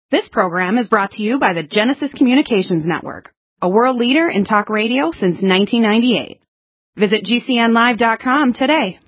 This program is brought to you by the Genesis Communications Network, a world leader in talk radio since 1998. Visit GCNlive.com today.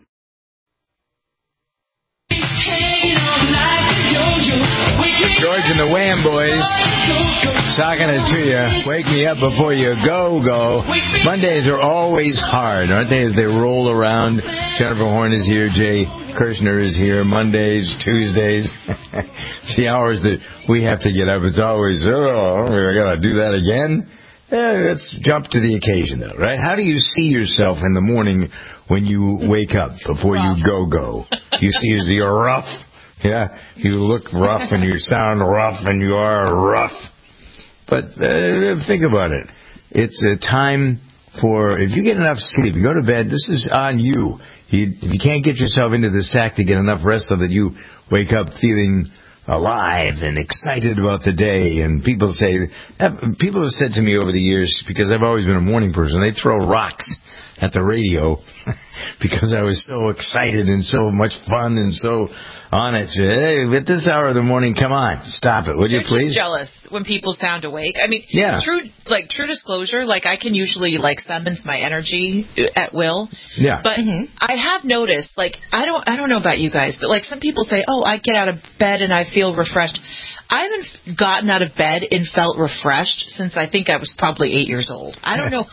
George and the Wham Boys talking it to you. Wake me up before you go. Mondays are always hard, aren't they, as they roll around? Jennifer Horn is here. Jay Kirshner is here. Mondays, Tuesdays. The hours that we have to get up, it's always, I got to do that again? Let's jump to the occasion, though, right? How do you see yourself in the morning when you wake up before you go? You see as you're rough. Yeah, you look rough and you sound rough and you are rough. But think about it. It's a time for, if you get enough sleep, you go to bed, this is on you. If you can't get yourself into the sack to get enough rest so that you wake up feeling alive and excited about the day. And people have said to me over the years, because I've always been a morning person, they throw rocks at the radio because I was so excited and so much fun and so on it. Hey, at this hour of the morning, come on, stop it, would you please? Just jealous when people sound awake. I mean, yeah. True disclosure, I can usually summons my energy at will. Yeah. But I have noticed, I don't know about you guys, but some people say, oh, I get out of bed and I feel refreshed. I haven't gotten out of bed and felt refreshed since I think I was probably 8 years old. I don't know.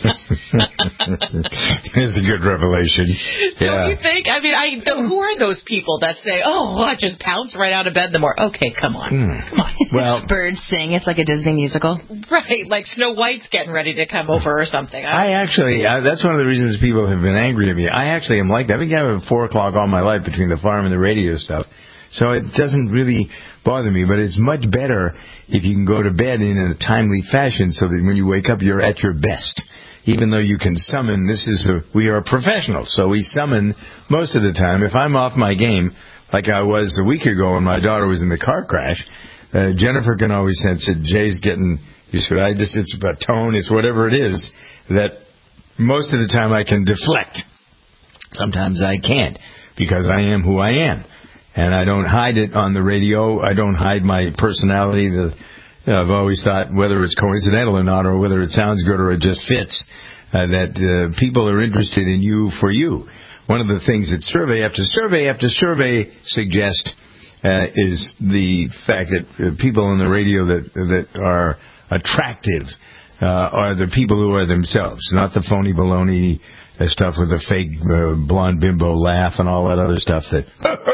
It's a good revelation. Don't you think? I mean, who are those people that say, oh, I just pounce right out of bed in the morning? Okay, come on. Come on. Well, birds sing. It's like a Disney musical. Right, like Snow White's getting ready to come over or something. That's one of the reasons people have been angry at me. I actually am like that. I've been getting up at 4 o'clock all my life between the farm and the radio stuff. So it doesn't really bother me, but it's much better if you can go to bed in a timely fashion so that when you wake up, you're at your best. Even though you can summon, we are professionals, so we summon most of the time. If I'm off my game, like I was a week ago when my daughter was in the car crash, Jennifer can always sense it. Jay's getting used to it. It's about tone, it's whatever it is, that most of the time I can deflect. Sometimes I can't, because I am who I am. And I don't hide it on the radio. I don't hide my personality. I've always thought, whether it's coincidental or not, or whether it sounds good or it just fits, that people are interested in you for you. One of the things that survey after survey suggest is the fact that people on the radio that are attractive are the people who are themselves, not the phony baloney stuff with the fake blonde bimbo laugh and all that other stuff that,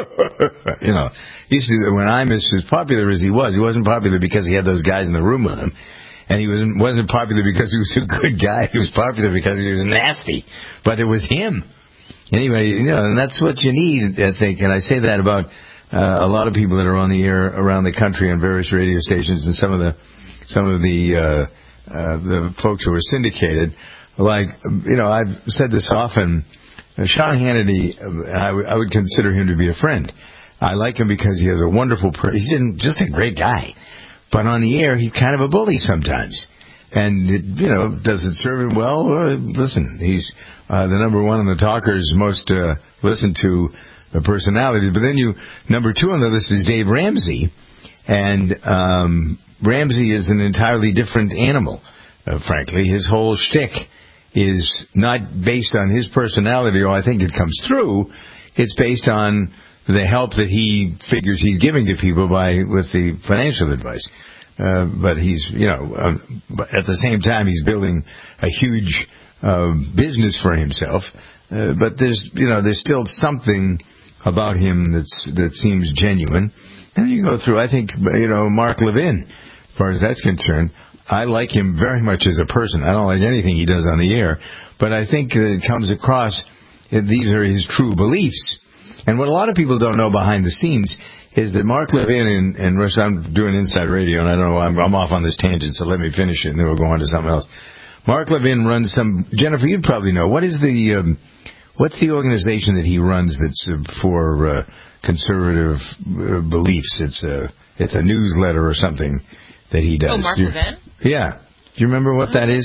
used to, when I'm as popular as he wasn't popular because he had those guys in the room with him. And he wasn't popular because he was a good guy. He was popular because he was nasty. But it was him. Anyway, and that's what you need, I think. And I say that about a lot of people that are on the air around the country on various radio stations and some of the folks who are syndicated. I've said this often, Sean Hannity, I would consider him to be a friend. I like him because he has a wonderful, he's just a great guy. But on the air, he's kind of a bully sometimes. And, does it serve him well? Listen, he's the number one on the talkers, most listened to personalities. But then number two on the list is Dave Ramsey. And Ramsey is an entirely different animal, frankly. His whole shtick is not based on his personality, or I think it comes through. It's based on the help that he figures he's giving to people with the financial advice. But he's, at the same time, he's building a huge business for himself. But there's still something about him that seems genuine. And you go through, I think, Mark Levin, as far as that's concerned, I like him very much as a person. I don't like anything he does on the air, but I think it comes across that these are his true beliefs. And what a lot of people don't know behind the scenes is that Mark Levin and Rush, I'm doing Inside Radio, and I don't know, I'm off on this tangent, so let me finish it, and then we'll go on to something else. Mark Levin runs Jennifer, you'd probably know, what's the organization that he runs that's for conservative beliefs? It's a newsletter or something that he does. Oh, Mark Levin? Yeah. Do you remember what that is? Let me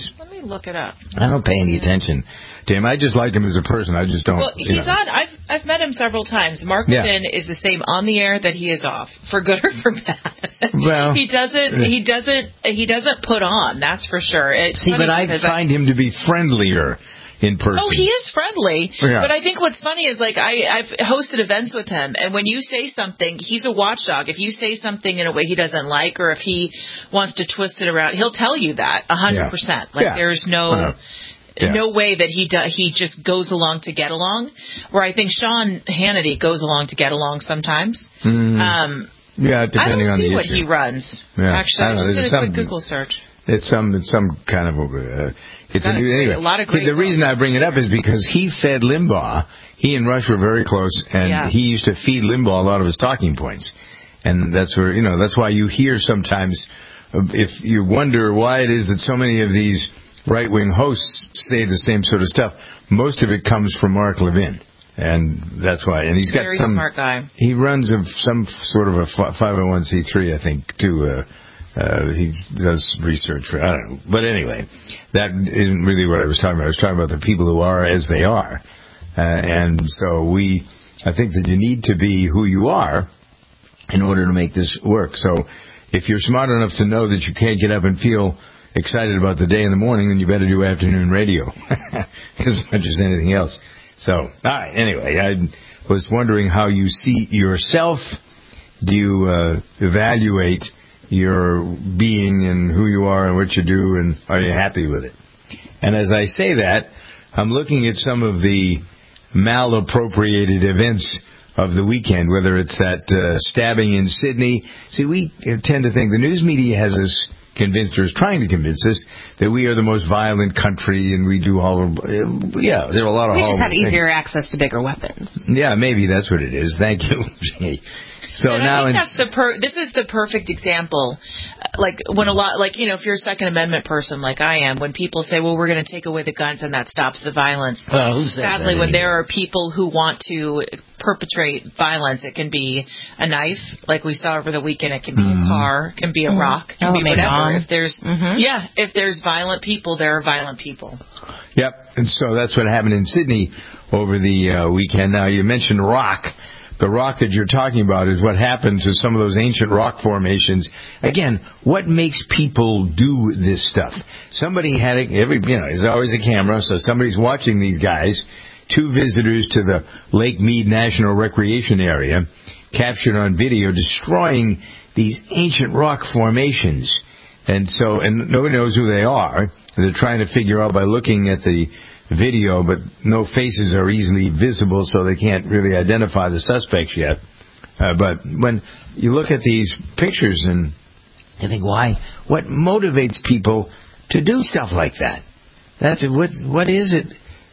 look it up. I don't pay any attention to him. I just like him as a person. I just don't. Well, he's on. I've met him several times. Mark Levin is the same on the air that he is off, for good or for bad. Well, he doesn't put on. That's for sure. But I find him to be friendlier in person. Oh, he is friendly. Yeah. But I think what's funny is, like, I've hosted events with him, and when you say something, he's a watchdog. If you say something in a way he doesn't like, or if he wants to twist it around, he'll tell you that 100%. Like, there's no way that he just goes along to get along. Where I think Sean Hannity goes along to get along sometimes. Depending on the issue. What he runs. Yeah. Actually, I just did a quick Google search. It's some kind of anyway. A lot of great. The reason I bring it up is because he fed Limbaugh. He and Rush were very close, and he used to feed Limbaugh a lot of his talking points, and that's where that's why you hear sometimes, if you wonder why it is that so many of these right-wing hosts say the same sort of stuff. Most of it comes from Mark Levin. And that's why. And he's got very smart guy. He runs some sort of a 501c3, I think, too. He does research for, I don't know. But anyway, that isn't really what I was talking about. I was talking about the people who are as they are. And so I think that you need to be who you are in order to make this work. So if you're smart enough to know that you can't get up and feel excited about the day in the morning, then you better do afternoon radio as much as anything else. So, all right, anyway, I was wondering how you see yourself. Do you evaluate your being and who you are and what you do, and are you happy with it? And as I say that, I'm looking at some of the malappropriated events of the weekend, whether it's that stabbing in Sydney. See, we tend to think the news media has us convinced, or is trying to convince us, that we are the most violent country and we do all of, there are a lot of we just have things. Easier access to bigger weapons. Yeah, maybe that's what it is. Thank you. So and now I think this is the perfect example. Like when if you're a Second Amendment person like I am, when people say, well, we're going to take away the guns and that stops the violence. Sadly, when there are people who want to perpetrate violence, it can be a knife, like we saw over the weekend. It can be a car, it can be a rock, it can be whatever. If there's violent people, there are violent people. Yep, and so that's what happened in Sydney over the weekend. Now, you mentioned rock. The rock that you're talking about is what happens to some of those ancient rock formations. Again, what makes people do this stuff? Somebody had there's always a camera, so somebody's watching these guys. 2 visitors to the Lake Mead National Recreation Area captured on video destroying these ancient rock formations. And nobody knows who they are. They're trying to figure out by looking at the video, but no faces are easily visible, so they can't really identify the suspects yet. But when you look at these pictures and you think, why? What motivates people to do stuff like that? That's what is it?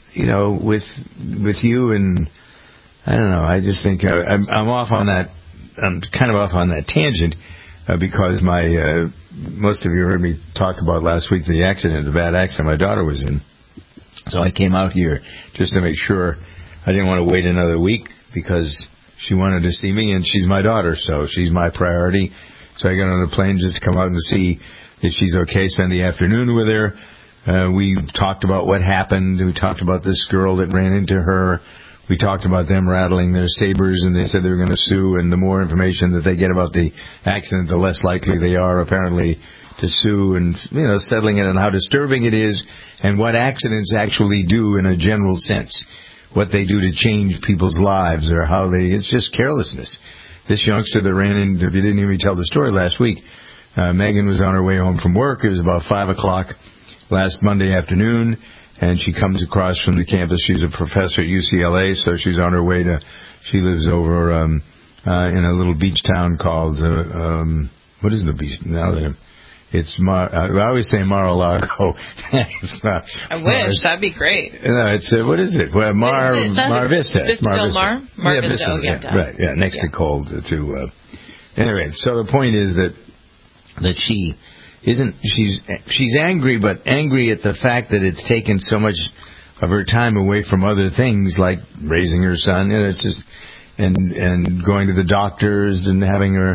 With you, and I don't know. I just think I'm off on that. I'm kind of off on that tangent because most of you heard me talk about last week the bad accident my daughter was in. So I came out here just to make sure. I didn't want to wait another week because she wanted to see me, and she's my daughter, so she's my priority. So I got on the plane just to come out and see if she's okay, spend the afternoon with her. We talked about what happened. We talked about this girl that ran into her. We talked about them rattling their sabers, and they said they were going to sue, and the more information that they get about the accident, the less likely they are, apparently, to sue, and settling it on how disturbing it is and what accidents actually do in a general sense, what they do to change people's lives, or it's just carelessness. This youngster that ran in, if you didn't hear me tell the story last week, Megan was on her way home from work. It was about 5 o'clock last Monday afternoon, and she comes across from the campus. She's a professor at UCLA, so she's on her way she lives over in a little beach town called, what is the beach? It's I always say Mar-a-Lago. It's not. I wish. That'd be great. No, it's what is it? Well, Mar Vista. Vista Del Mar? Mar Vista. Oh, yeah. Right. Yeah, next to Cold too. Anyway, so the point is that she isn't. She's angry, but angry at the fact that it's taken so much of her time away from other things like raising her son. It's just and going to the doctors and having her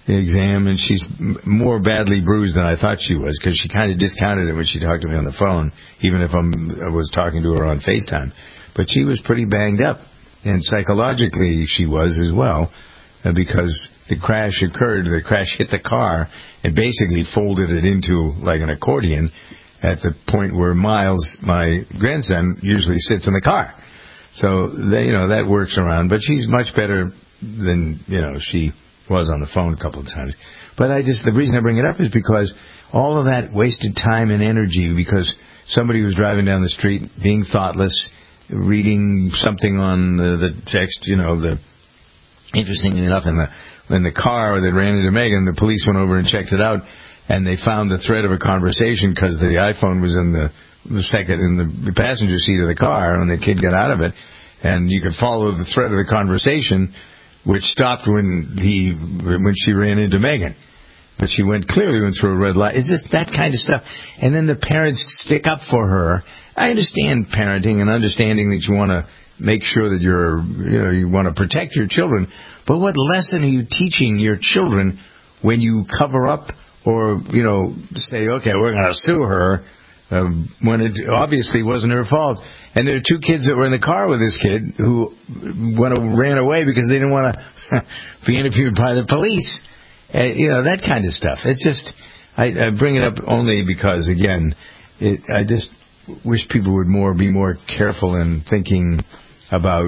exam, and she's more badly bruised than I thought she was, because she kind of discounted it when she talked to me on the phone, even if I was talking to her on FaceTime. But she was pretty banged up, and psychologically she was as well, because the crash occurred, the crash hit the car, and basically folded it into like an accordion at the point where Miles, my grandson, usually sits in the car. So, that works around. But she's much better than, she was on the phone a couple of times. But the reason I bring it up is because all of that wasted time and energy, because somebody was driving down the street being thoughtless, reading something on the text, interestingly enough, in the car that ran into Megan, the police went over and checked it out, and they found the thread of a conversation because the iPhone was in the passenger seat of the car when the kid got out of it, and you could follow the thread of the conversation, which stopped when she ran into Megan. But she clearly went through a red light. It's just that kind of stuff. And then the parents stick up for her. I understand parenting and understanding that you want to make sure that you want to protect your children. But what lesson are you teaching your children when you cover up or, say, okay, we're going to sue her, when it obviously wasn't her fault? And there are two kids that were in the car with this kid who ran away because they didn't want to be interviewed by the police. That kind of stuff. It's just, I bring it up only because, again, I just wish people would be more careful in thinking about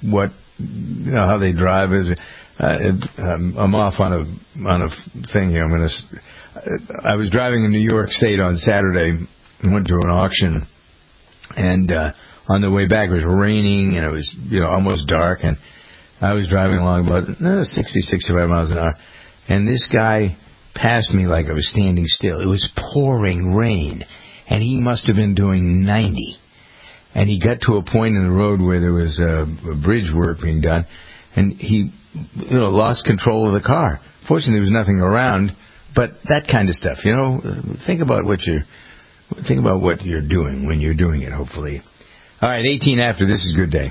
how they drive. I'm off on a thing here. I was driving in New York State on Saturday and went to an auction, and on the way back it was raining and it was almost dark, and I was driving along about 60, 65 miles an hour, and this guy passed me like I was standing still. It was pouring rain, and he must have been doing 90. And he got to a point in the road where there was a bridge work being done, and he lost control of the car. Fortunately, there was nothing around, but that kind of stuff. Think about what you're doing when you're doing it, hopefully. All right, 18 after. This is Good Day.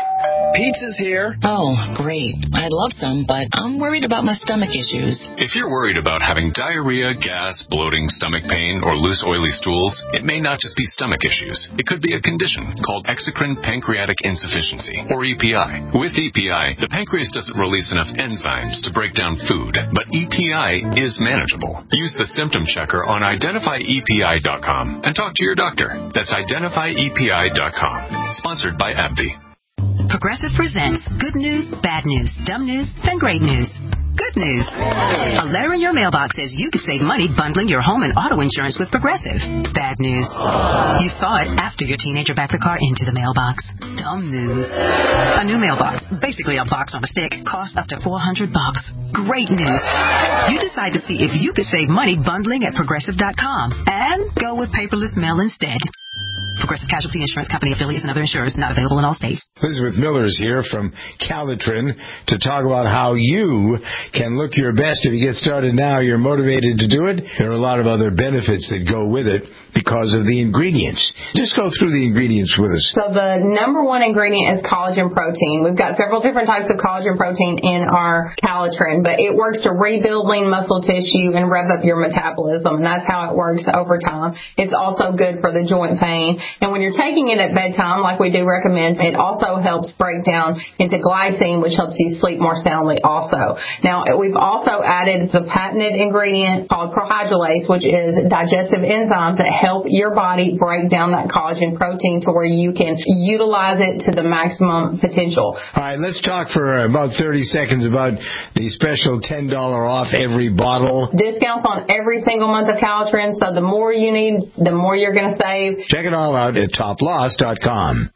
Pizza's here. Oh, great. I'd love some, but I'm worried about my stomach issues. If you're worried about having diarrhea, gas, bloating, stomach pain, or loose, oily stools, it may not just be stomach issues. It could be a condition called exocrine pancreatic insufficiency, or EPI. With EPI, the pancreas doesn't release enough enzymes to break down food, but EPI is manageable. Use the symptom checker on identifyepi.com and talk to your doctor. That's identifyepi.com. Sponsored by AbbVie. Progressive presents Good News, Bad News, Dumb News, and Great News. Good news. A letter in your mailbox says you could save money bundling your home and auto insurance with Progressive. Bad news. You saw it after your teenager backed the car into the mailbox. Dumb news. A new mailbox, basically a box on a stick, costs up to $400. Great news. You decide to see if you could save money bundling at Progressive.com and go with paperless mail instead. Progressive Casualty Insurance Company affiliates and other insurers not available in all states. Elizabeth Miller's here from Calitrin to talk about how you can look your best. If you get started now, you're motivated to do it. There are a lot of other benefits that go with it because of the ingredients. Just go through the ingredients with us. So the number one ingredient is collagen protein. We've got several different types of collagen protein in our Calitrin, but it works to rebuild lean muscle tissue and rev up your metabolism, and that's how it works over time. It's also good for the joint pain. And when you're taking it at bedtime, like we do recommend, it also helps break down into glycine, which helps you sleep more soundly also. Now, we've also added the patented ingredient called prohydrolase, which is digestive enzymes that help your body break down that collagen protein to where you can utilize it to the maximum potential. All right, let's talk for about 30 seconds about the special $10 off every bottle. Discounts on every single month of Calitrin, so the more you need, the more you're going to save. Check it all out at toploss.com.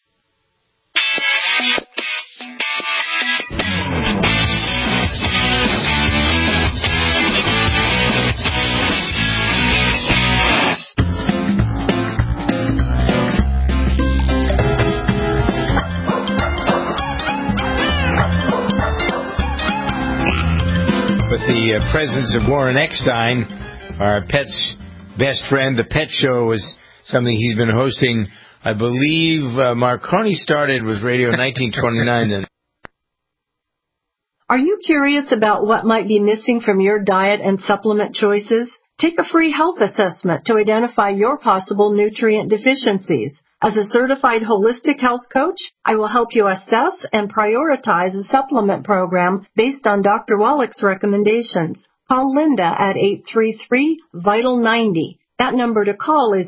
With the presence of Warren Eckstein, our pet's best friend, the Pet Show is something he's been hosting. I believe Marconi started with radio in 1929. Are you curious about what might be missing from your diet and supplement choices? Take a free health assessment to identify your possible nutrient deficiencies. As a certified holistic health coach, I will help you assess and prioritize a supplement program based on Dr. Wallach's recommendations. Call Linda at 833-VITAL-90. That number to call is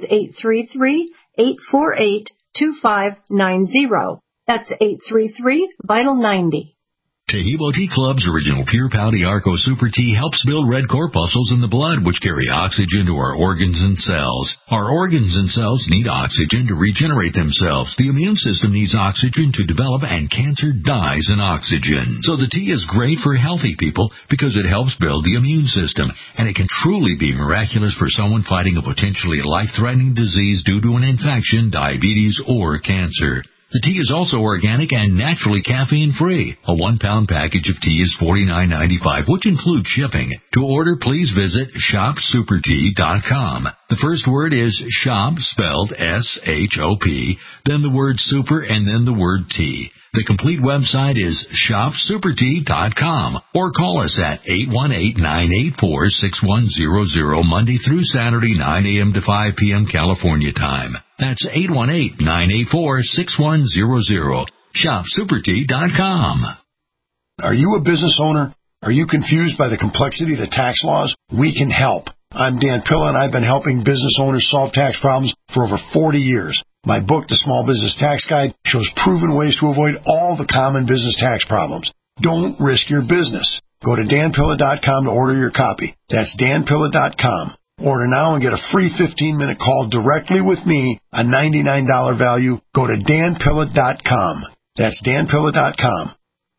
833-848-2590. That's 833-VITAL-90. Taheebo Tea Club's original Pure Pouty Arco Super Tea helps build red corpuscles in the blood, which carry oxygen to our organs and cells. Our organs and cells need oxygen to regenerate themselves. The immune system needs oxygen to develop, and cancer dies in oxygen. So the tea is great for healthy people because it helps build the immune system, and it can truly be miraculous for someone fighting a potentially life-threatening disease due to an infection, diabetes, or cancer. The tea is also organic and naturally caffeine-free. A 1-pound package of tea is $49.95, which includes shipping. To order, please visit shopsupertea.com. The first word is shop, spelled S-H-O-P, then the word super, and then the word tea. The complete website is shopsupertea.com, or call us at 818-984-6100 Monday through Saturday, 9 a.m. to 5 p.m. California time. That's 818-984-6100. shopsupertea.com. Are you a business owner? Are you confused by the complexity of the tax laws? We can help. I'm Dan Pilla, and I've been helping business owners solve tax problems for over 40 years. My book, The Small Business Tax Guide, shows proven ways to avoid all the common business tax problems. Don't risk your business. Go to danpilla.com to order your copy. That's danpilla.com. Order now and get a free 15-minute call directly with me, a $99 value. Go to danpilla.com. That's danpilla.com.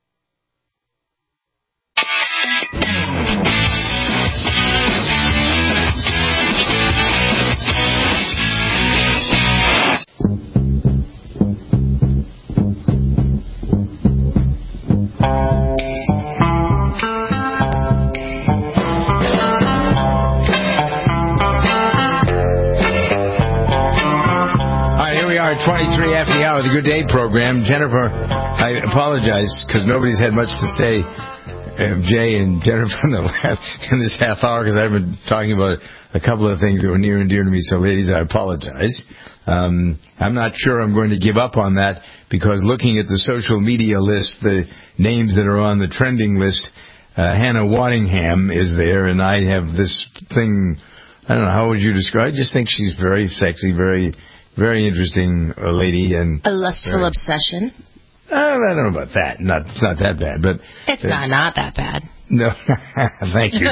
Our 23 after the hour, the Good Day program. Jennifer, I apologize because nobody's had much to say, Jay and Jennifer, in this half hour, because I've been talking about a couple of things that were near and dear to me. So, ladies, I apologize. I'm not sure I'm going to give up on that, because looking at the social media list, the names that are on the trending list, Hannah Waddingham is there, and I have this thing, I don't know, how would you describe it? I just think she's very sexy, very interesting lady, and a lustful obsession. I don't know about that. It's not that bad, but it's not that bad. No, thank you,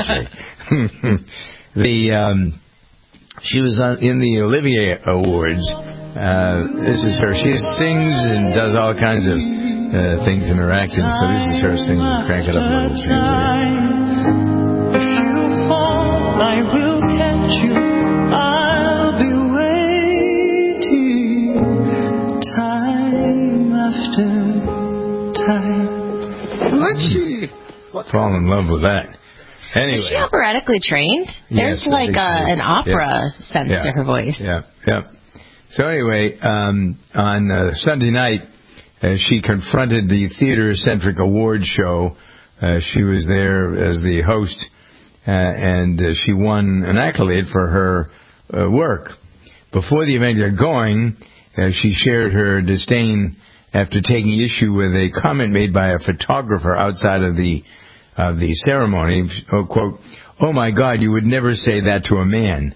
Jay. She was in the Olivier Awards. This is her. She sings and does all kinds of things in her acting. So this is her singing. Crank it up a little bit. If you fall, I will catch you. I'll be fall in love with that. Anyway. Is she operatically trained? There's like an opera sense to her voice. Yeah. So anyway, on Sunday night, she confronted the theater-centric award show. She was there as the host, and she won an accolade for her work. Before the event got going, she shared her disdain after taking issue with a comment made by a photographer outside of the ceremony. Oh, quote, "Oh my God, you would never say that to a man."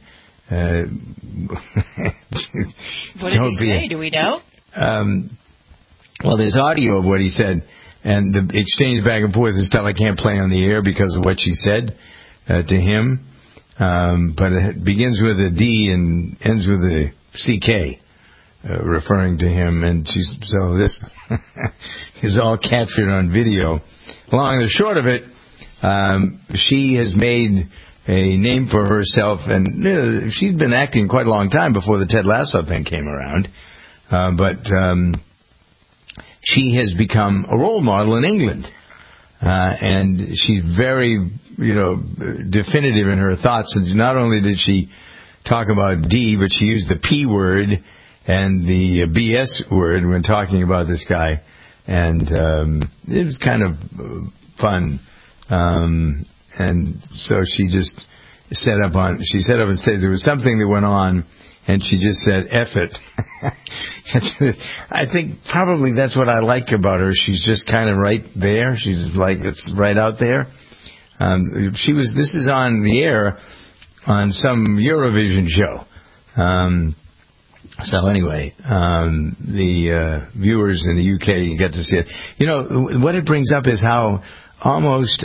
What did he say? Do we know? Well, there's audio of what he said, and the exchange back and forth is stuff I can't play on the air because of what she said to him. But it begins with a D and ends with a CK. Referring to him, and so this is all captured on video. Long and the short of it, she has made a name for herself, and she'd been acting quite a long time before the Ted Lasso thing came around. But she has become a role model in England, and she's very, definitive in her thoughts. And not only did she talk about D, but she used the P word and the BS word when talking about this guy. And it was kind of fun. And so she just set up on stage. There was something that went on, and she just said, F it. I think probably that's what I like about her. She's just kind of right there. She's like, it's right out there. This is on the air on some Eurovision show. So anyway, the viewers in the UK get to see it. You know, what it brings up is how almost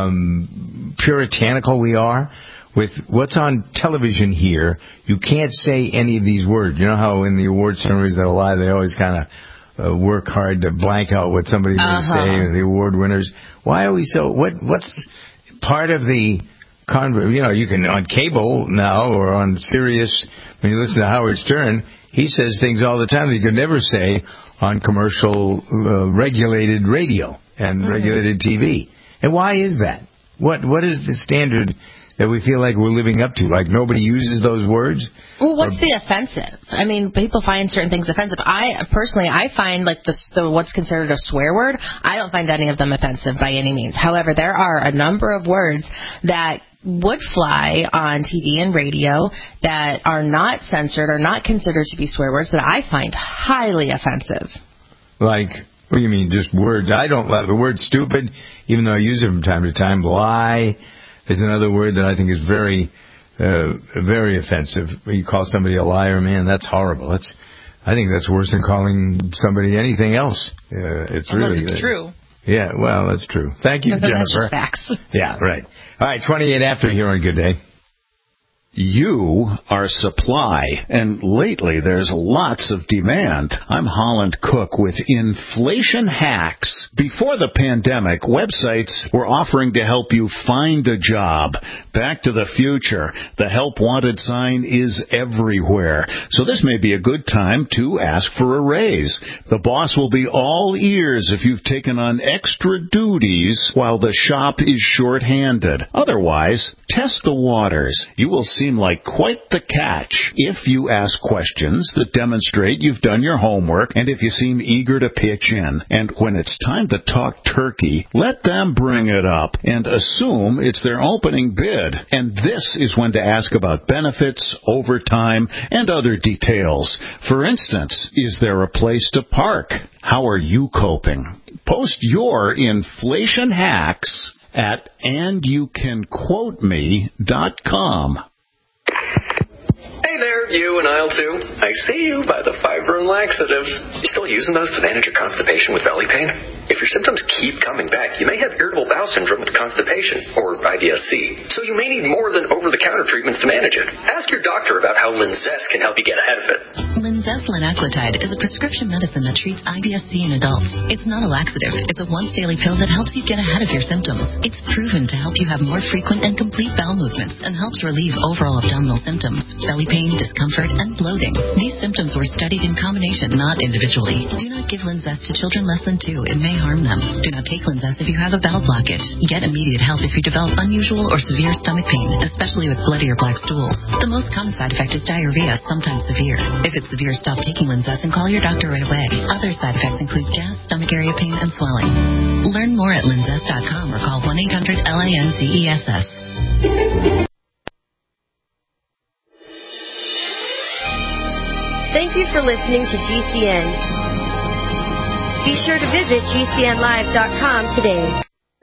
puritanical we are. With what's on television here, you can't say any of these words. You know how in the award ceremonies they always kind of work hard to blank out what somebody may say, the award winners. Why are we so... What's part of the... You know, you can, on cable now, or on Sirius, when you listen to Howard Stern, he says things all the time that you could never say on commercial regulated radio and regulated TV. And why is that? What is the standard that we feel like we're living up to? Like nobody uses those words? Well, what's the offensive? I mean, people find certain things offensive. I find like the what's considered a swear word, I don't find any of them offensive by any means. However, there are a number of words that would fly on TV and radio that are not censored or not considered to be swear words that I find highly offensive. Like, what do you mean, just words? I don't love the word stupid, even though I use it from time to time. Lie is another word that I think is very, very offensive. When you call somebody a liar, man, that's horrible. I think that's worse than calling somebody anything else. It's true. Yeah, well, that's true. Thank you, Jennifer. That's just facts. Yeah, right. All right, 28 after here on Good Day. You are supply, and lately there's lots of demand. I'm Holland Cook with Inflation Hacks. Before the pandemic, websites were offering to help you find a job. Back to the future, the help wanted sign is everywhere. So this may be a good time to ask for a raise. The boss will be all ears if you've taken on extra duties while the shop is short-handed. Otherwise, test the waters. You will seem like quite the catch if you ask questions that demonstrate you've done your homework and if you seem eager to pitch in. And when it's time to talk turkey, let them bring it up and assume it's their opening bid. And this is when to ask about benefits, overtime, and other details. For instance, is there a place to park? How are you coping? Post your inflation hacks at andyoucanquoteme.com. Hey there, you and aisle 2. I see you by the fiber and laxatives. You still using those to manage your constipation with belly pain? If your symptoms keep coming back, you may have irritable bowel syndrome with constipation, or IBS-C. So you may need more than over-the-counter treatments to manage it. Ask your doctor about how Linzess can help you get ahead of it. Linzess linaclotide is a prescription medicine that treats IBS-C in adults. It's not a laxative. It's a once-daily pill that helps you get ahead of your symptoms. It's proven to help you have more frequent and complete bowel movements and helps relieve overall abdominal symptoms, belly pain, discomfort, and bloating. These symptoms were studied in combination, not individually. Do not give Linzess to children less than 2. It may harm them. Do not take Linzess if you have a bowel blockage. Get immediate help if you develop unusual or severe stomach pain, especially with bloody or black stools. The most common side effect is diarrhea, sometimes severe. If it's severe, stop taking Linzess and call your doctor right away. Other side effects include gas, stomach area pain, and swelling. Learn more at linzess.com or call 1-800-LINZESS. Thank you for listening to GCN. Be sure to visit GCNlive.com today.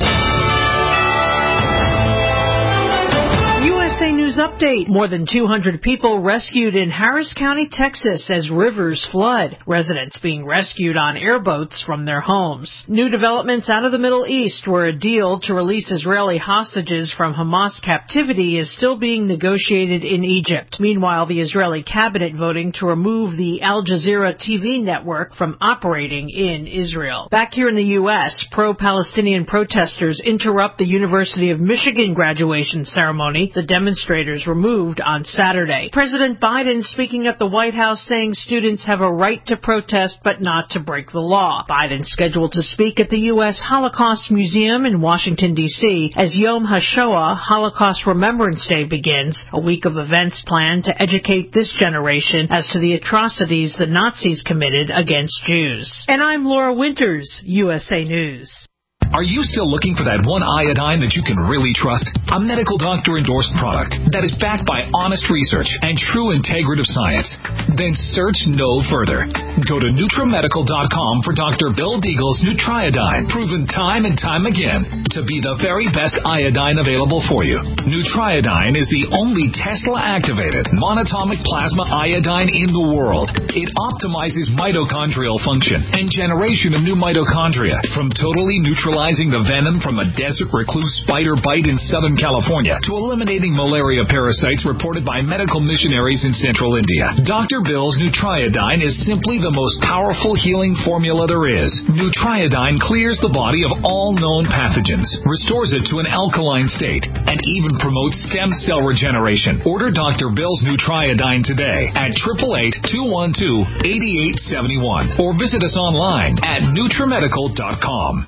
USA News Update. More than 200 people rescued in Harris County, Texas as rivers flood. Residents being rescued on airboats from their homes. New developments out of the Middle East where a deal to release Israeli hostages from Hamas captivity is still being negotiated in Egypt. Meanwhile, the Israeli cabinet voting to remove the Al Jazeera TV network from operating in Israel. Back here in the U.S., pro-Palestinian protesters interrupt the University of Michigan graduation ceremony. The demonstrators were moved on Saturday. President Biden speaking at the White House saying students have a right to protest but not to break the law. Biden scheduled to speak at the U.S. Holocaust Museum in Washington, D.C. as Yom HaShoah, Holocaust Remembrance Day, begins, a week of events planned to educate this generation as to the atrocities the Nazis committed against Jews. And I'm Laura Winters, USA News. Are you still looking for that one iodine that you can really trust? A medical doctor-endorsed product that is backed by honest research and true integrative science? Then search no further. Go to NutriMedical.com for Dr. Bill Deagle's Nutriodine, proven time and time again to be the very best iodine available for you. Nutriodine is the only Tesla-activated monatomic plasma iodine in the world. It optimizes mitochondrial function and generation of new mitochondria, from totally neutralizing the venom from a desert recluse spider bite in Southern California to eliminating malaria parasites reported by medical missionaries in central India. Dr. Bill's Nutriodine is simply the most powerful healing formula there is. Nutriodine clears the body of all known pathogens, restores it to an alkaline state, and even promotes stem cell regeneration. Order Dr. Bill's Nutriodine today at 888-212-8871 or visit us online at NutriMedical.com.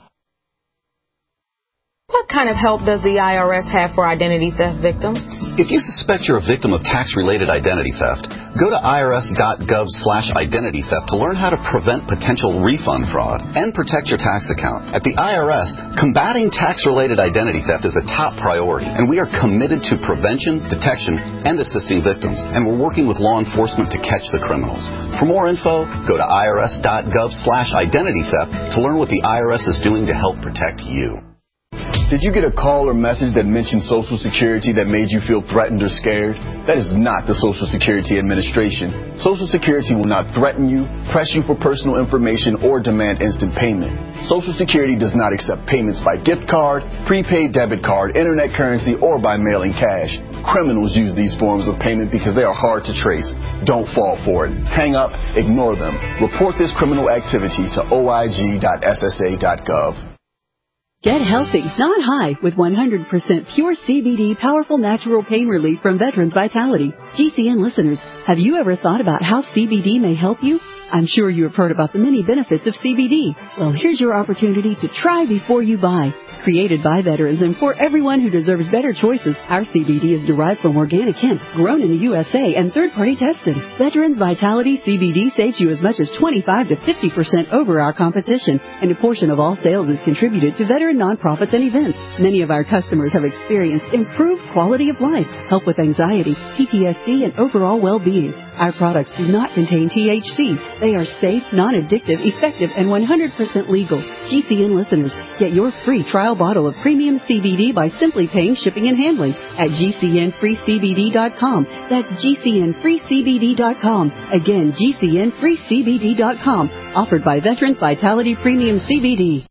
What kind of help does the IRS have for identity theft victims? If you suspect you're a victim of tax-related identity theft, go to irs.gov/identity theft to learn how to prevent potential refund fraud and protect your tax account. At the IRS, combating tax-related identity theft is a top priority, and we are committed to prevention, detection, and assisting victims, and we're working with law enforcement to catch the criminals. For more info, go to irs.gov/identity theft to learn what the IRS is doing to help protect you. Did you get a call or message that mentioned Social Security that made you feel threatened or scared? That is not the Social Security Administration. Social Security will not threaten you, press you for personal information, or demand instant payment. Social Security does not accept payments by gift card, prepaid debit card, internet currency, or by mailing cash. Criminals use these forms of payment because they are hard to trace. Don't fall for it. Hang up, ignore them. Report this criminal activity to oig.ssa.gov. Get healthy, not high, with 100% pure CBD powerful natural pain relief from Veterans Vitality. GCN listeners, have you ever thought about how CBD may help you? I'm sure you have heard about the many benefits of CBD. Well, here's your opportunity to try before you buy. Created by veterans and for everyone who deserves better choices, our CBD is derived from organic hemp, grown in the USA, and third-party tested. Veterans Vitality CBD saves you as much as 25 to 50% over our competition, and a portion of all sales is contributed to veteran nonprofits and events. Many of our customers have experienced improved quality of life, help with anxiety, PTSD, and overall well-being. Our products do not contain THC. They are safe, non-addictive, effective, and 100% legal. GCN listeners, get your free trial bottle of premium CBD by simply paying shipping and handling at GCNFreeCBD.com. That's GCNFreeCBD.com. Again, GCNFreeCBD.com. Offered by Veterans Vitality Premium CBD.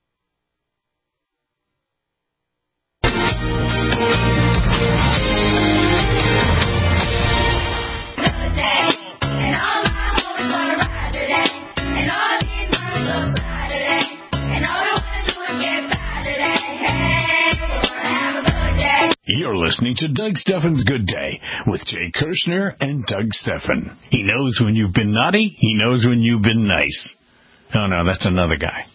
You're listening to Doug Steffen's Good Day with Jay Kirshner and Doug Steffen. He knows when you've been naughty. He knows when you've been nice. Oh, no, that's another guy.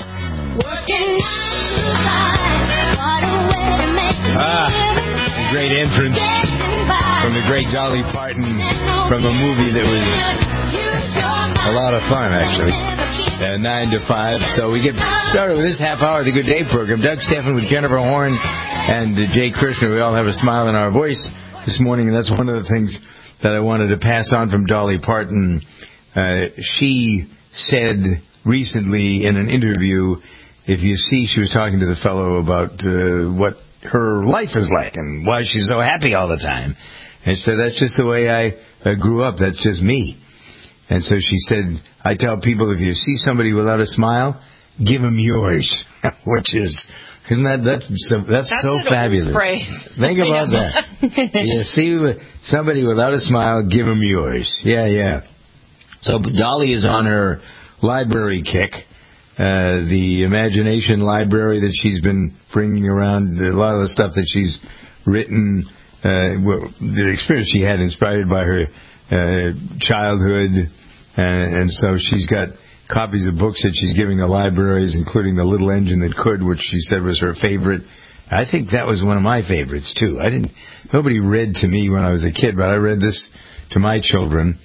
Great entrance from the great Dolly Parton from a movie that was a lot of fun, actually. 9 to 5. So we get started with this half hour of the Good Day program. Doug Steffen with Jennifer Horn and Jay Kirshner. We all have a smile in our voice this morning, and that's one of the things that I wanted to pass on from Dolly Parton. She said recently in an interview, if you see, she was talking to the fellow about what her life is like and why she's so happy all the time. And she said, that's just the way I grew up. That's just me. And so she said, I tell people, if you see somebody without a smile, give them yours. Which is, isn't that's so fabulous. Phrase. Think about that. You see somebody without a smile, give them yours. Yeah. So Dolly is on her library kick. The imagination library that she's been bringing around, a lot of the stuff that she's written, the experience she had inspired by her childhood, and so she's got copies of books that she's giving to libraries, including The Little Engine That Could, which she said was her favorite. I think that was one of my favorites too. Nobody read to me when I was a kid, but I read this to my children.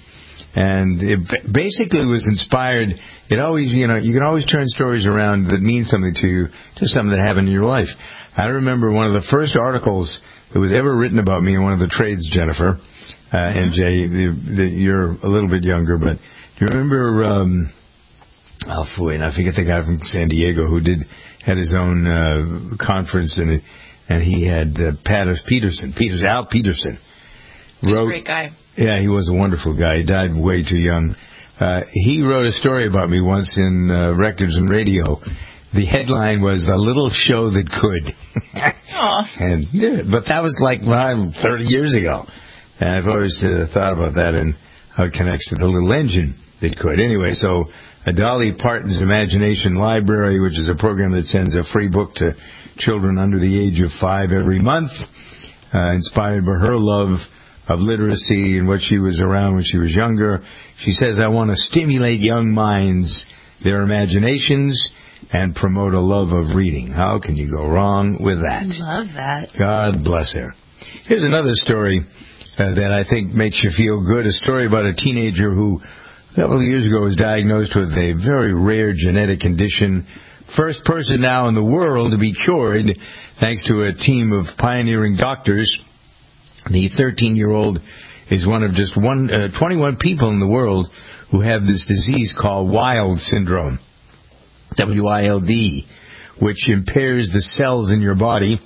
And it basically was inspired. It always, you can always turn stories around that mean something to you, to something that happened in your life. I remember one of the first articles that was ever written about me in one of the trades, Jennifer, and Jay, you're a little bit younger, but do you remember, I forget the guy from San Diego who had his own conference, and he had Al Peterson. He's a great guy. Yeah, he was a wonderful guy. He died way too young. He wrote a story about me once in Records and Radio. The headline was "A Little Show That Could." But that was like 30 years ago. And I've always thought about that and how it connects to the little engine that could. Anyway, so Dolly Parton's Imagination Library, which is a program that sends a free book to children under the age of 5 every month, inspired by her love of literacy and what she was around when she was younger. She says, I want to stimulate young minds, their imaginations, and promote a love of reading. How can you go wrong with that? Love that. God bless her. Here's another story that I think makes you feel good. A story about a teenager who a couple of years ago was diagnosed with a very rare genetic condition. First person now in the world to be cured thanks to a team of pioneering doctors. The 13-year-old is one of just 21 people in the world who have this disease called Wild syndrome, W-I-L-D, which impairs the cells in your body.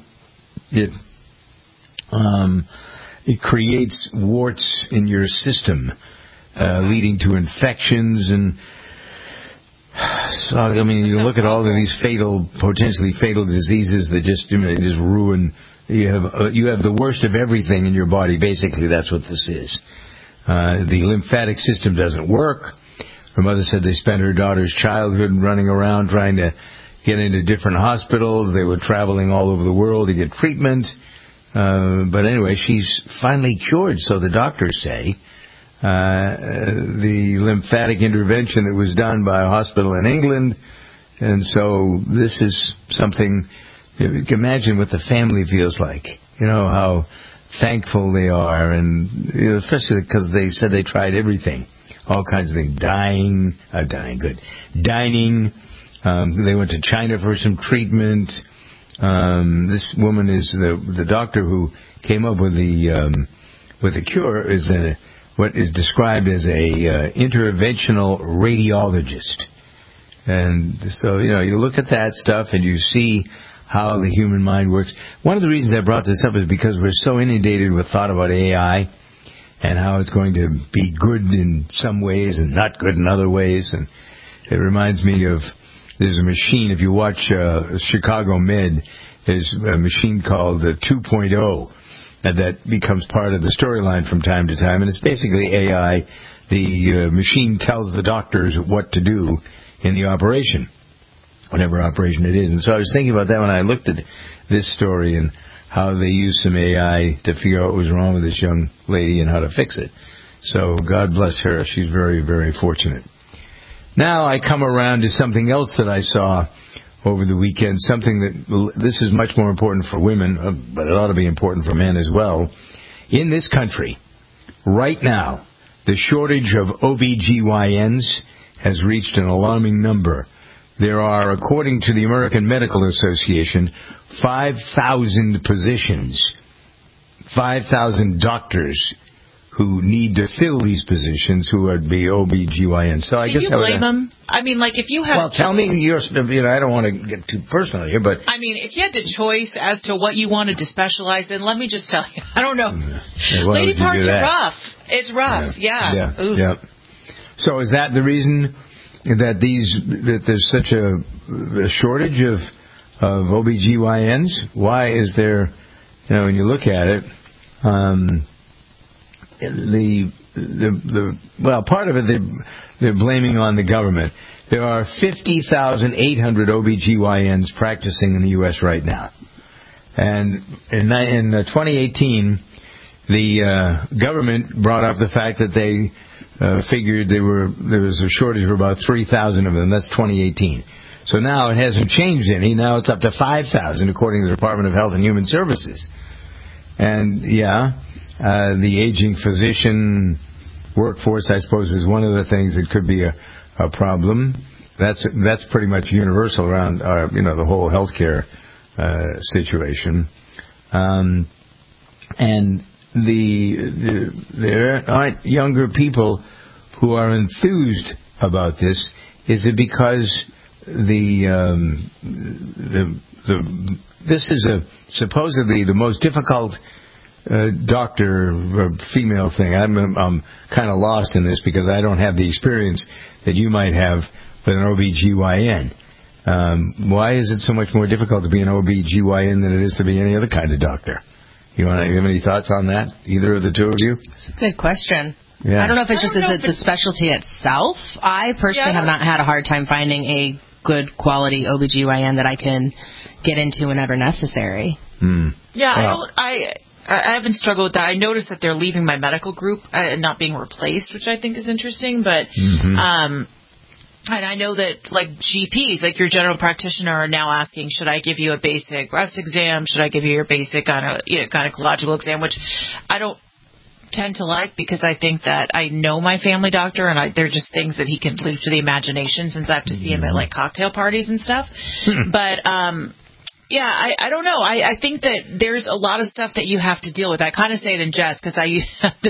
It creates warts in your system, leading to infections. And so, I mean, you look at all of these potentially fatal diseases that just ruin. You have the worst of everything in your body. Basically, that's what this is. The lymphatic system doesn't work. Her mother said they spent her daughter's childhood running around trying to get into different hospitals. They were traveling all over the world to get treatment. But anyway, she's finally cured, so the doctors say. The lymphatic intervention that was done by a hospital in England. And so this is something, you can imagine what the family feels like. You know, how thankful they are. And especially because they said they tried everything. All kinds of things. Dining. They went to China for some treatment. This woman is the doctor who came up with the cure is what is described as a interventional radiologist. And so, you look at that stuff and you see how the human mind works. One of the reasons I brought this up is because we're so inundated with thought about AI and how it's going to be good in some ways and not good in other ways. And it reminds me of, there's a machine, if you watch Chicago Med, there's a machine called 2.0 that becomes part of the storyline from time to time. And it's basically AI. The machine tells the doctors what to do in the operation, whatever operation it is. And so I was thinking about that when I looked at this story and how they used some AI to figure out what was wrong with this young lady and how to fix it. So God bless her. She's very, very fortunate. Now I come around to something else that I saw over the weekend, something that this is much more important for women, but it ought to be important for men as well. In this country, right now, the shortage of OBGYNs has reached an alarming number. There are, according to the American Medical Association, 5,000 positions, 5,000 doctors who need to fill these positions who would be OBGYNs. So I guess you blame them? I mean, like if you have... Well, tell me I don't want to get too personal here, but... I mean, if you had the choice as to what you wanted to specialize in, let me just tell you, I don't know. Lady parts are rough. It's rough, yeah. So is that the reason that there's such a shortage of OBGYNs? Why is there, when you look at it, part of it they're blaming on the government. There are 50,800 OBGYNs practicing in the U.S. right now. And in 2018, the government brought up the fact that they figured there was a shortage of about 3,000 of them. That's 2018. So now it hasn't changed any. Now it's up to 5,000, according to the Department of Health and Human Services. And, the aging physician workforce, I suppose, is one of the things that could be a problem. That's pretty much universal around the whole healthcare situation. And there aren't younger people who are enthused about this. Is it because this is supposedly the most difficult doctor female thing? I'm kind of lost in this because I don't have the experience that you might have with an OBGYN. Why is it so much more difficult to be an OBGYN than it is to be any other kind of doctor? You have any thoughts on that, either of the two of you? It's a good question. Yeah. I don't know if it's just the specialty itself. I personally have not had a hard time finding a good quality OBGYN that I can get into whenever necessary. Yeah, I haven't struggled with that. I noticed that they're leaving my medical group and not being replaced, which I think is interesting. But and I know that like GPs, like your general practitioner, are now asking, should I give you a basic breast exam? Should I give you your basic gynecological exam? Which I don't tend to like, because I think that I know my family doctor, and they're just things that he can leave to the imagination, since I have to see him at like cocktail parties and stuff. But yeah, I don't know. I think that there's a lot of stuff that you have to deal with. I kind of say it in jest because I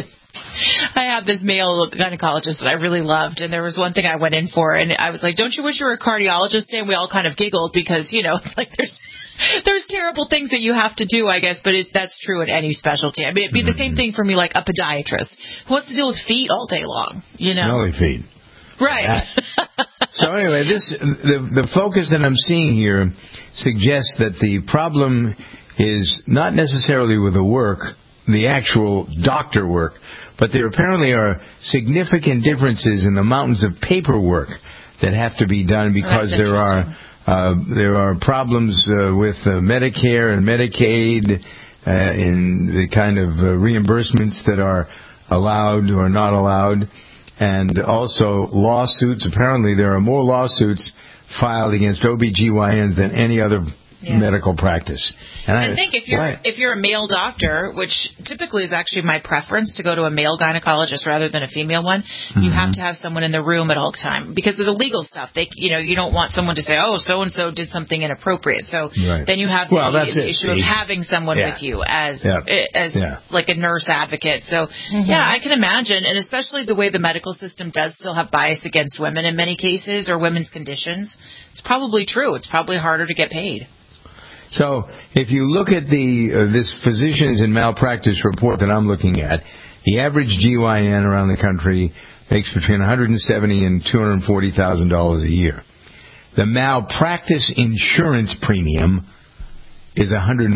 have this male gynecologist that I really loved, and there was one thing I went in for, and I was like, don't you wish you were a cardiologist? And we all kind of giggled because, it's like there's terrible things that you have to do, I guess, but that's true in any specialty. I mean, it'd be the same thing for me, like a podiatrist. Who wants to deal with feet all day long, Smelly feet. Right. So anyway, the focus that I'm seeing here suggests that the problem is not necessarily with the work, the actual doctor work, but there apparently are significant differences in the mountains of paperwork that have to be done because there are problems with Medicare and Medicaid in the kind of reimbursements that are allowed or not allowed, and also lawsuits. Apparently there are more lawsuits filed against OBGYNs than any other medical practice. And I think if you're a male doctor, which typically is actually my preference to go to a male gynecologist rather than a female one, you have to have someone in the room at all time because of the legal stuff. You don't want someone to say, oh, so and so did something inappropriate. So then you have the issue of having someone with you as like a nurse advocate. So I can imagine, and especially the way the medical system does still have bias against women in many cases, or women's conditions. It's probably true. It's probably harder to get paid. So if you look at this Physicians in Malpractice report that I'm looking at, the average GYN around the country makes between $170,000 and $240,000 a year. The malpractice insurance premium is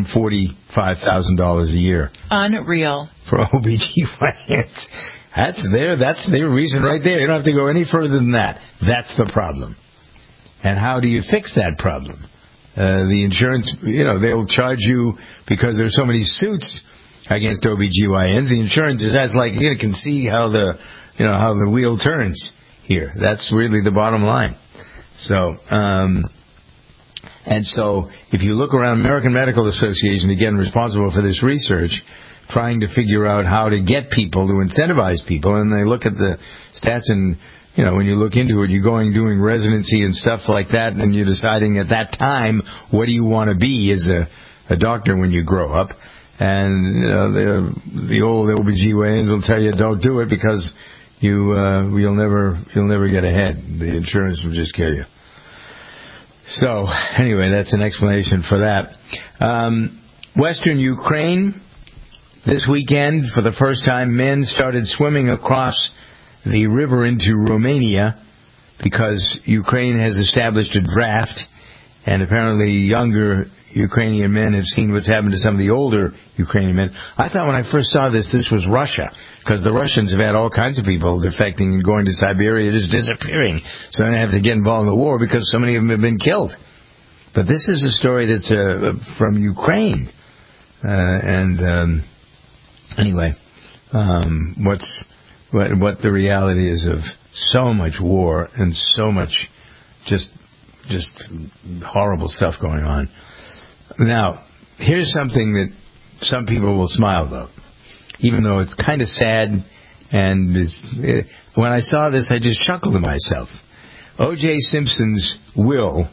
$145,000 a year. Unreal. For OBGYNs. That's their reason right there. You don't have to go any further than that. That's the problem. And how do you fix that problem? The insurance, they'll charge you because there's so many suits against OBGYNs. The insurance is you can see how the wheel turns here. That's really the bottom line. So, and so if you look around, American Medical Association, again responsible for this research, trying to figure out how to get people, to incentivize people, and they look at the stats and, when you look into it, you're doing residency and stuff like that, and you're deciding at that time, what do you want to be as a doctor when you grow up? And the old OBGYNs will tell you don't do it because you'll never get ahead. The insurance will just kill you. So anyway, that's an explanation for that. Western Ukraine, this weekend, for the first time, men started swimming across the river into Romania because Ukraine has established a draft, and apparently younger Ukrainian men have seen what's happened to some of the older Ukrainian men. I thought when I first saw this was Russia, because the Russians have had all kinds of people defecting and going to Siberia, just disappearing. So they have to get involved in the war because so many of them have been killed. But this is a story that's from Ukraine. Anyway, what the reality is of so much war and so much just horrible stuff going on. Now, here's something that some people will smile about, even though it's kind of sad And when I saw this, I just chuckled to myself. O.J. Simpson's will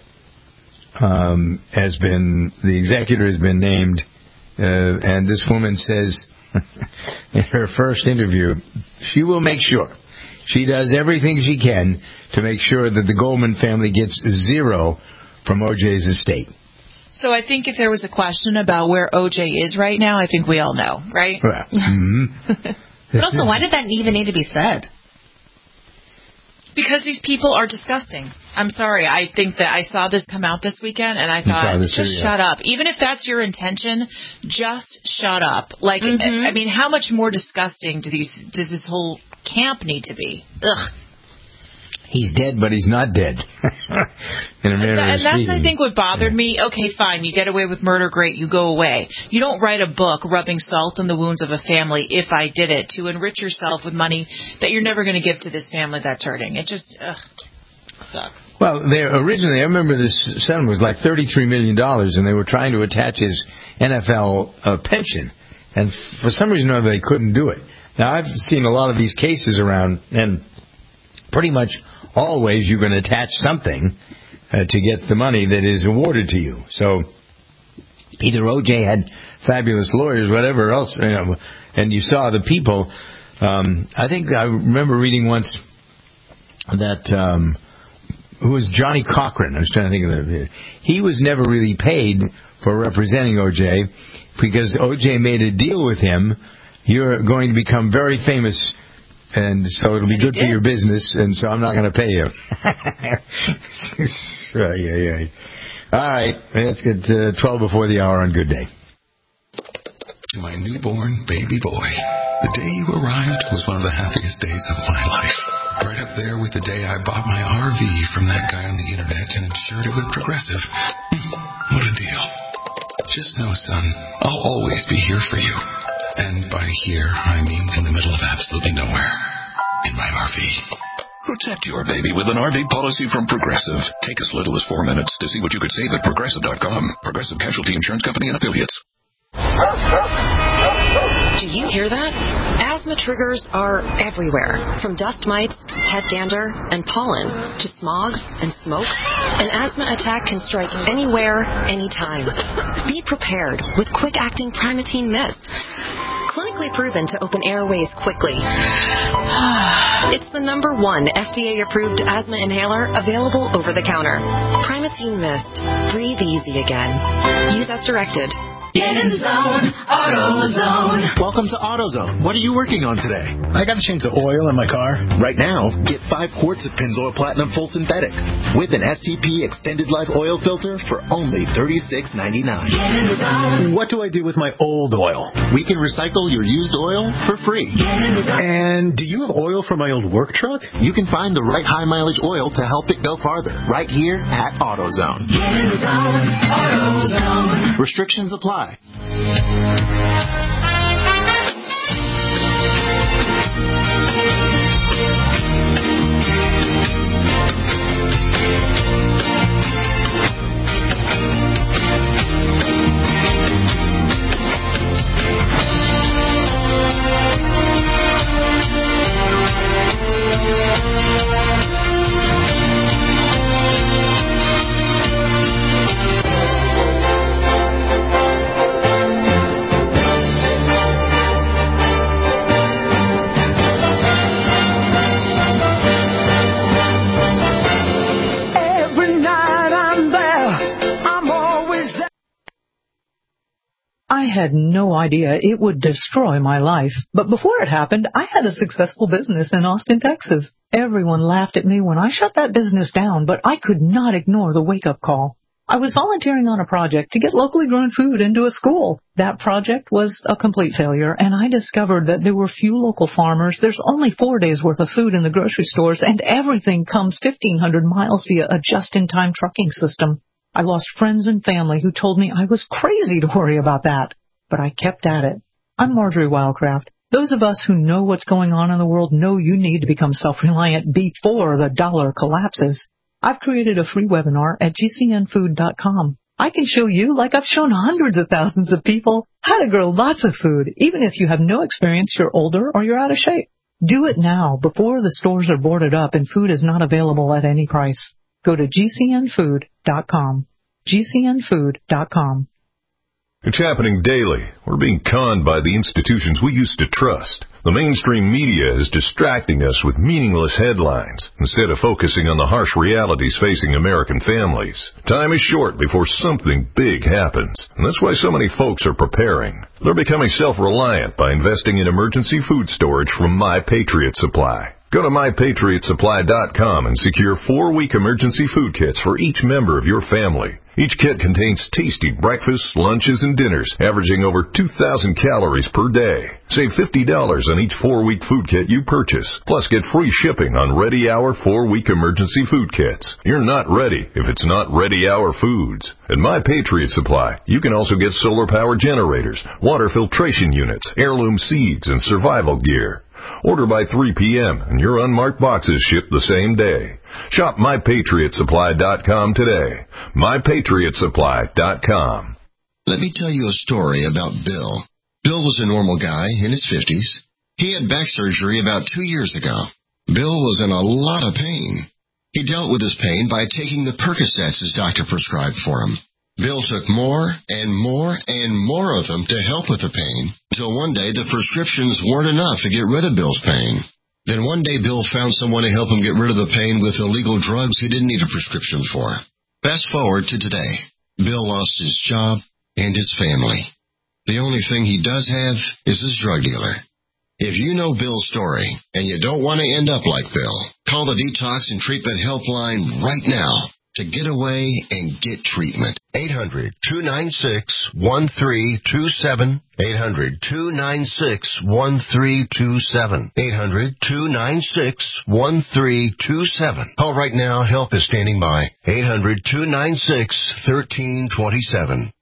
the executor has been named, and this woman says in her first interview, she will make sure. She does everything she can to make sure that the Goldman family gets zero from O.J.'s estate. So I think if there was a question about where O.J. is right now, I think we all know, right? Well, But also, why did that even need to be said? Because these people are disgusting. I'm sorry. I think that I saw this come out this weekend, and I thought, shut up. Even if that's your intention, just shut up. Like, I mean, how much more disgusting does this whole camp need to be? Ugh. He's dead, but he's not dead. And that's, I think, what bothered me. Okay, fine, you get away with murder, great, you go away. You don't write a book rubbing salt in the wounds of a family, if I did it, to enrich yourself with money that you're never going to give to this family that's hurting. It just sucks. Well, originally, I remember this settlement was like $33 million, and they were trying to attach his NFL pension. And for some reason or other, they couldn't do it. Now, I've seen a lot of these cases around, and pretty much always you can attach something to get the money that is awarded to you. So either O.J. had fabulous lawyers, whatever else, and you saw the people. I think I remember reading once that who was Johnny Cochran. I was trying to think of that. He was never really paid for representing O.J. because O.J. made a deal with him. You're going to become very famous, and so it'll be good for your business, and so I'm not going to pay you. All right, let's get 12 before the hour on Good Day. To my newborn baby boy, the day you arrived was one of the happiest days of my life. Right up there with the day I bought my RV from that guy on the internet and insured it with Progressive. What a deal. Just know, son, I'll always be here for you. And by here, I mean in the middle of absolutely nowhere. In my RV. Protect your baby with an RV policy from Progressive. Take as little as 4 minutes to see what you could save at Progressive.com. Progressive Casualty Insurance Company and Affiliates. Do you hear that? Asthma triggers are everywhere. From dust mites, head dander, and pollen, to smog and smoke. An asthma attack can strike anywhere, anytime. Be prepared with quick-acting Primatene Mist. Clinically proven to open airways quickly. It's the #1 FDA-approved asthma inhaler available over the counter. Primatene Mist. Breathe easy again. Use as directed. Get in the zone, AutoZone. Welcome to AutoZone. What are you working on today? I got to change the oil in my car. Right now, get 5 quarts of Pennzoil Platinum Full Synthetic with an STP Extended Life Oil Filter for only $36.99. Get in the zone. What do I do with my old oil? We can recycle your used oil for free. Get in the zone. And do you have oil for my old work truck? You can find the right high mileage oil to help it go farther right here at AutoZone. Get in the zone, AutoZone. Restrictions apply. I had no idea it would destroy my life. But before it happened, I had a successful business in Austin, Texas. Everyone laughed at me when I shut that business down, but I could not ignore the wake-up call. I was volunteering on a project to get locally grown food into a school. That project was a complete failure, and I discovered that there were few local farmers. There's only 4 days' worth of food in the grocery stores, and everything comes 1,500 miles via a just-in-time trucking system. I lost friends and family who told me I was crazy to worry about that. But I kept at it. I'm Marjorie Wildcraft. Those of us who know what's going on in the world know you need to become self-reliant before the dollar collapses. I've created a free webinar at gcnfood.com. I can show you, like I've shown hundreds of thousands of people, how to grow lots of food, even if you have no experience, you're older, or you're out of shape. Do it now before the stores are boarded up and food is not available at any price. Go to GCNfood.com. GCNfood.com. It's happening daily. We're being conned by the institutions we used to trust. The mainstream media is distracting us with meaningless headlines instead of focusing on the harsh realities facing American families. Time is short before something big happens, and that's why so many folks are preparing. They're becoming self-reliant by investing in emergency food storage from My Patriot Supply. Go to MyPatriotSupply.com and secure 4-week emergency food kits for each member of your family. Each kit contains tasty breakfasts, lunches, and dinners, averaging over 2,000 calories per day. Save $50 on each 4-week food kit you purchase. Plus, get free shipping on Ready Hour 4-week emergency food kits. You're not ready if it's not Ready Hour foods. At My Patriot Supply, you can also get solar power generators, water filtration units, heirloom seeds, and survival gear. Order by 3 p.m. and your unmarked boxes ship the same day. Shop MyPatriotSupply.com today. MyPatriotSupply.com. Let me tell you a story about Bill. Bill was a normal guy in his 50s. He had back surgery about 2 years ago. Bill was in a lot of pain. He dealt with his pain by taking the Percocets his doctor prescribed for him. Bill took more and more and more of them to help with the pain, until one day the prescriptions weren't enough to get rid of Bill's pain. Then one day Bill found someone to help him get rid of the pain with illegal drugs he didn't need a prescription for. Fast forward to today. Bill lost his job and his family. The only thing he does have is his drug dealer. If you know Bill's story and you don't want to end up like Bill, call the Detox and Treatment Helpline right now to get away and get treatment. 800-296-1327. 800-296-1327. 800-296-1327. Call right now. Help is standing by. 800-296-1327.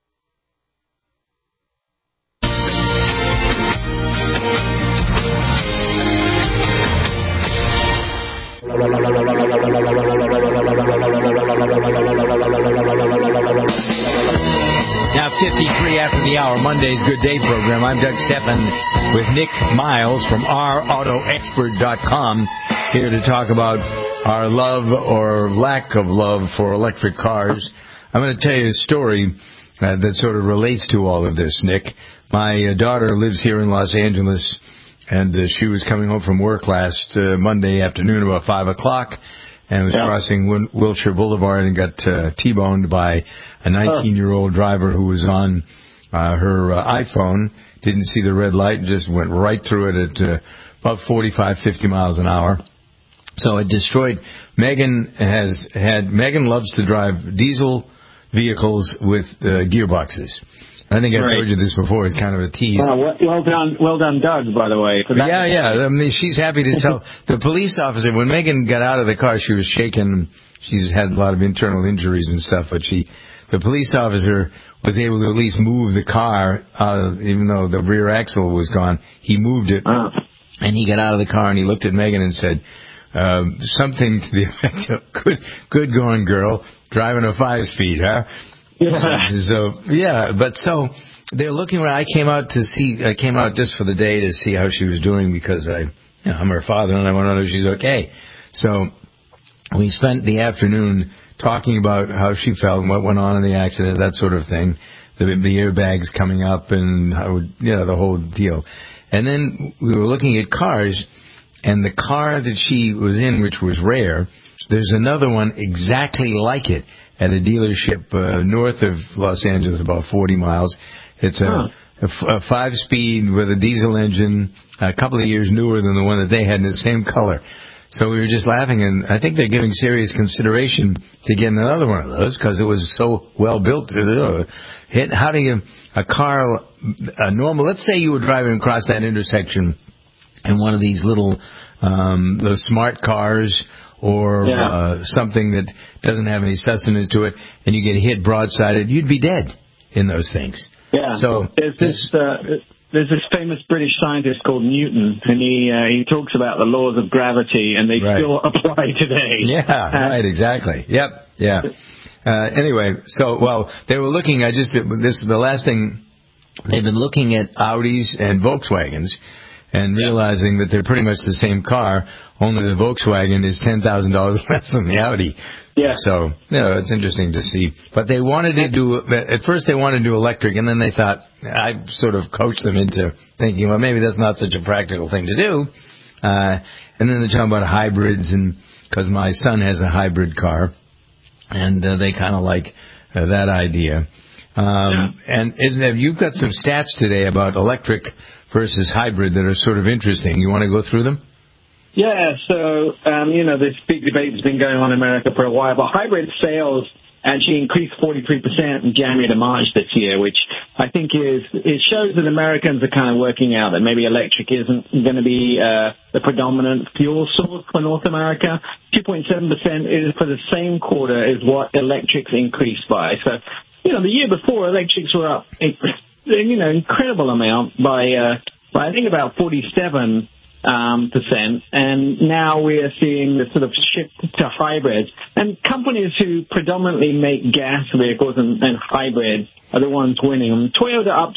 Now 53 after the hour, Monday's Good Day program. I'm Doug Stephan with Nick Miles from OurAutoExpert.com, here to talk about our love or lack of love for electric cars. I'm going to tell you a story that sort of relates to all of this, Nick. My daughter lives here in Los Angeles, and she was coming home from work last Monday afternoon about 5 o'clock and was crossing Wilshire Boulevard and got T-boned by a 19-year-old driver who was on her iPhone, didn't see the red light, and just went right through it at about 45, 50 miles an hour. So it destroyed. Megan loves to drive diesel vehicles with gearboxes. I think I've told you this before. It's kind of a tease. Well done, Doug, by the way. Yeah. I mean, she's happy to tell. The police officer, when Megan got out of the car, she was shaken. She's had a lot of internal injuries and stuff, but the police officer was able to at least move the car, even though the rear axle was gone. He moved it, and he got out of the car, and he looked at Megan and said something to the effect of, good going, girl, driving a 5-speed, huh? So they're looking where I came out just for the day to see how she was doing, because I'm her father and I want to know if she's okay. So we spent the afternoon talking about how she felt and what went on in the accident, that sort of thing, the airbags coming up and how, the whole deal. And then we were looking at cars, and the car that she was in, which was rare, there's another one exactly like it at a dealership north of Los Angeles, about 40 miles. It's a 5-speed with a diesel engine, a couple of years newer than the one that they had, in the same color. So we were just laughing, and I think they're giving serious consideration to getting another one of those because it was so well built. How do you, let's say you were driving across that intersection in one of these little, the smart cars, or something that doesn't have any sustenance to it, and you get hit broadsided, you'd be dead in those things. Yeah. So there's this famous British scientist called Newton, and he talks about the laws of gravity, and they still apply today. Yeah, right, exactly. Yep, yeah. Anyway, they were looking. This is the last thing. They've been looking at Audis and Volkswagens. and realizing that they're pretty much the same car, only the Volkswagen is $10,000 less than the Audi. Yeah. So, it's interesting to see. But they wanted to do, at first they wanted to do electric, and then they thought, I sort of coached them into thinking, well, maybe that's not such a practical thing to do. And then they're talking about hybrids, and because my son has a hybrid car, and they kind of like that idea. And you've got some stats today about electric versus hybrid that are sort of interesting. You want to go through them? Yeah, so, this big debate has been going on in America for a while, but hybrid sales actually increased 43% from January to March this year, which I think it shows that Americans are kind of working out that maybe electric isn't going to be the predominant fuel source for North America. 2.7% is for the same quarter is what electrics increased by. So, the year before, electrics were up, incredible amount by I think about 47%, and now we are seeing the sort of shift to hybrids. And companies who predominantly make gas vehicles and hybrids are the ones winning. Toyota up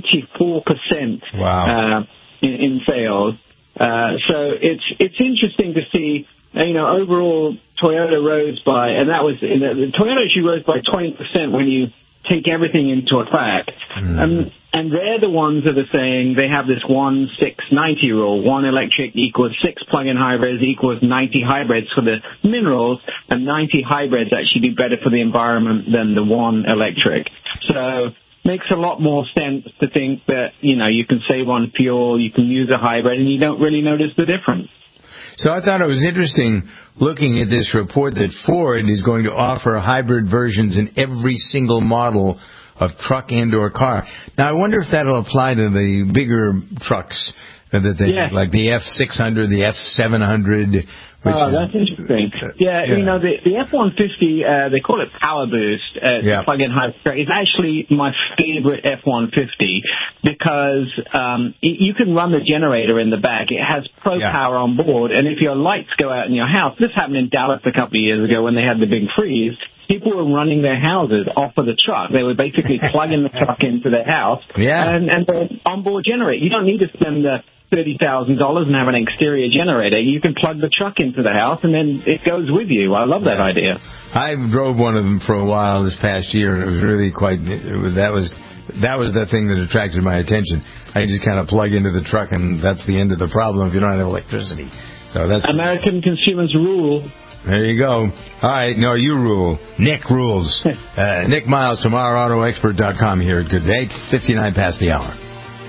74%. Wow. In sales. So it's interesting to see. Overall, Toyota rose by, and that was Toyota actually rose by 20% when you take everything into effect. And they're the ones that are saying they have this 1-6-90 rule. 1 electric equals 6 plug-in hybrids equals 90 hybrids for the minerals, and 90 hybrids actually do better for the environment than the 1 electric. So makes a lot more sense to think that, you can save on fuel, you can use a hybrid, and you don't really notice the difference. So I thought it was interesting looking at this report that Ford is going to offer hybrid versions in every single model of truck and or car. Now, I wonder if that'll apply to the bigger trucks that they like the F600, the F700. That's interesting. The F-150, they call it Power Boost. It's a plug-in hybrid. It's actually my favorite F-150 because you can run the generator in the back. It has Pro Power on board, and if your lights go out in your house, this happened in Dallas a couple of years ago when they had the big freeze. People were running their houses off of the truck. They were basically plugging the truck into their house and the onboard generator. You don't need to spend the $30,000 and have an exterior generator. You can plug the truck into the house, and then it goes with you. I love that idea. I drove one of them for a while this past year, and it was really that was the thing that attracted my attention. I just kind of plug into the truck, and that's the end of the problem if you don't have electricity. So that's American consumers rule. There you go. All right, no, you rule. Nick rules. Nick Miles from OurAutoExpert.com here at Good Day, 59 past the hour.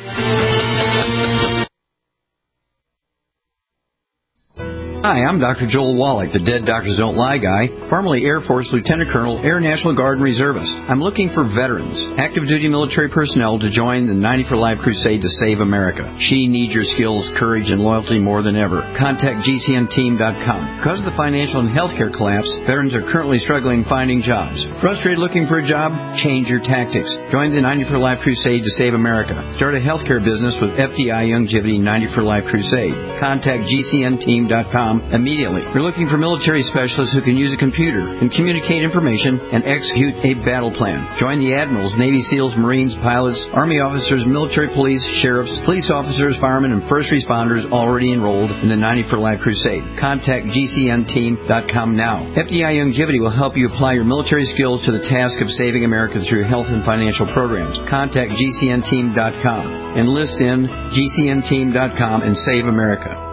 Hi, I'm Dr. Joel Wallach, the Dead Doctors Don't Lie guy, formerly Air Force Lieutenant Colonel, Air National Guard and Reservist. I'm looking for veterans, active duty military personnel to join the 90 for Life crusade to save America. She needs your skills, courage, and loyalty more than ever. Contact GCNteam.com. Because of the financial and healthcare collapse, veterans are currently struggling finding jobs. Frustrated looking for a job? Change your tactics. Join the 90 for Life crusade to save America. Start a healthcare business with FDI Longevity 90 for Life crusade. Contact GCNteam.com immediately. We're looking for military specialists who can use a computer and communicate information and execute a battle plan. Join the admirals, Navy SEALs, Marines, pilots, Army officers, military police, sheriffs, police officers, firemen, and first responders already enrolled in the 90 for Life crusade. Contact GCNteam.com now. FDI Longevity will help you apply your military skills to the task of saving America through health and financial programs. Contact GCNteam.com. Enlist in GCNteam.com and save America.